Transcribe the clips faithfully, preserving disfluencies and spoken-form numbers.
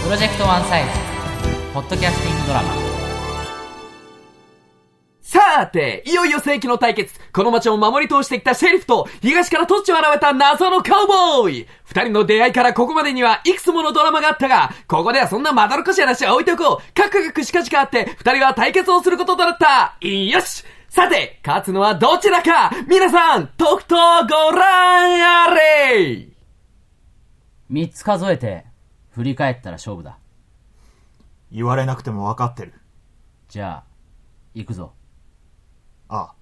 プロジェクトワンサイズポッドキャスティングドラマ。 さーて、いよいよ世紀の対決。この街を守り通してきたシェリフと東から突如現れた謎のカウボーイ。二人の出会いからここまでにはいくつものドラマがあったが、ここではそんなまどろっこしい話は置いておこう。カクカクしかじかあって二人は対決をすることとなった。よし、さて勝つのはどちらか。皆さんとくとご覧あれ。 三つ数えて振り返ったら勝負だ。 言われなくても分かってる。 じゃあ行くぞ。 ああ。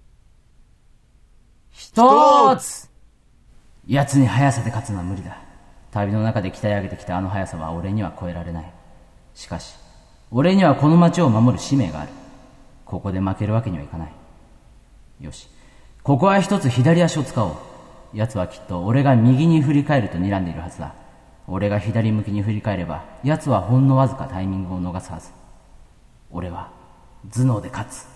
一つ。奴に速さで勝つのは無理だ。旅の中で鍛え上げてきたあの速さは俺には超えられない。しかし俺にはこの街を守る使命がある。ここで負けるわけにはいかない。よし、ここは一つ左足を使おう。奴はきっと俺が右に振り返ると睨んでいるはずだ。俺が左向きに振り返れば奴はほんのわずかタイミングを逃すはず。俺は頭脳で勝つ。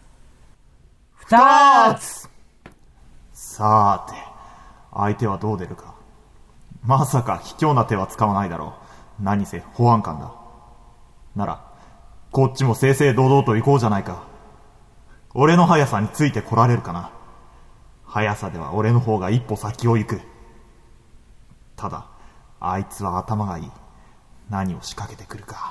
二つ。 さーて、相手はどう出るか。まさか卑怯な手は使わないだろう。何せ保安官だ。ならこっちも正々堂々と行こうじゃないか。俺の速さについてこられるかな。速さでは俺の方が一歩先を行く。ただあいつは頭がいい。何を仕掛けてくるか。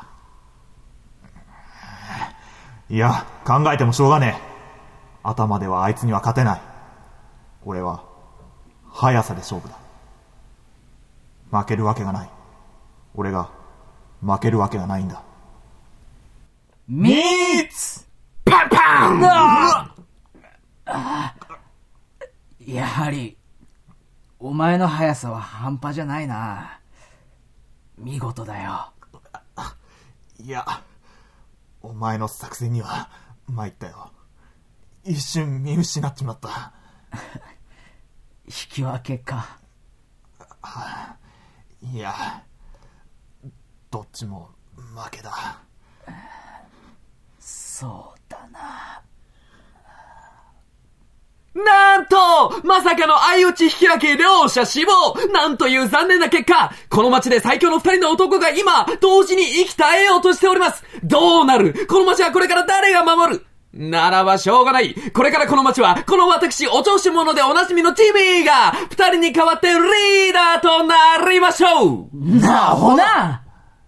いや、考えてもしょうがねえ。頭ではあいつには勝てない。俺は速さで勝負だ。負けるわけがない。俺が負けるわけがないんだ。 三つ。 パンパン。 ああ、やはりお前の速さは半端じゃないな。見事だよ。 いや、お前の作戦には参ったよ。一瞬見失っちまった。 引き分けか。 いや、どっちも負けだ。 そうだな。 なんとまさかの相打ち引き分け、両者死亡。なんという残念な結果。この街で最強の二人の男が今同時に生き絶えようとしております。どうなる？この街はこれから誰が守る？ならばしょうがない。これからこの街はこの私お調子者でおなじみのティミーが二人に代わってリーダーとなりましょう。 なほな。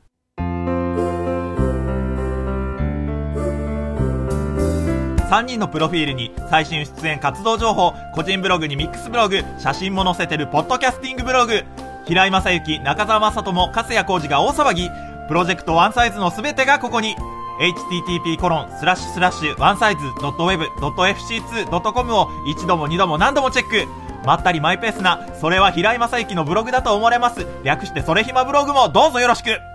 さんにんのプロフィールに最新出演活動情報、個人ブログにミックスブログ、写真も載せてるポッドキャスティングブログ。平井正幸、中澤正人も粕谷浩二が大騒ぎ。プロジェクトワンサイズのすべてがここに。エイチティーティーピーコロンスラッシュスラッシュワンサイズドットウェブドットエフシーツードットコム を一度も二度も何度もチェック。まったりマイペースな、それは平井正幸のブログだと思われます。略してそれひまブログもどうぞよろしく。